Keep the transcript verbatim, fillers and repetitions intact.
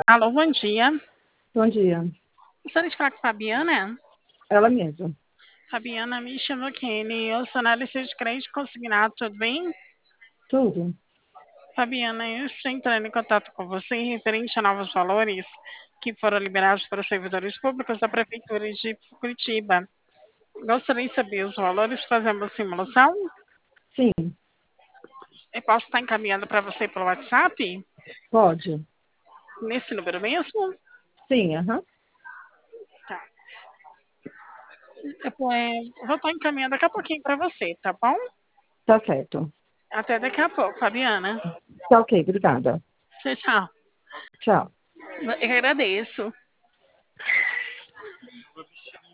Alô, bom dia. Bom dia. Gostaria de falar com a Fabiana. Ela mesma. Fabiana, me chama Kenny. Eu sou analista de crédito consignado, tudo bem? Tudo. Fabiana, eu estou entrando em contato com você referente a novos valores que foram liberados para os servidores públicos da Prefeitura de Curitiba. Gostaria de saber os valores, fazer uma simulação. Sim, Eu posso estar encaminhando para você pelo WhatsApp, pode. nesse número mesmo? Sim, aham. Tá. Depois, vou estar encaminhando daqui a pouquinho para você, tá bom? Tá certo. Até daqui a pouco, Fabiana. Tá ok, obrigada. Tchau, tchau. Tchau. Eu agradeço.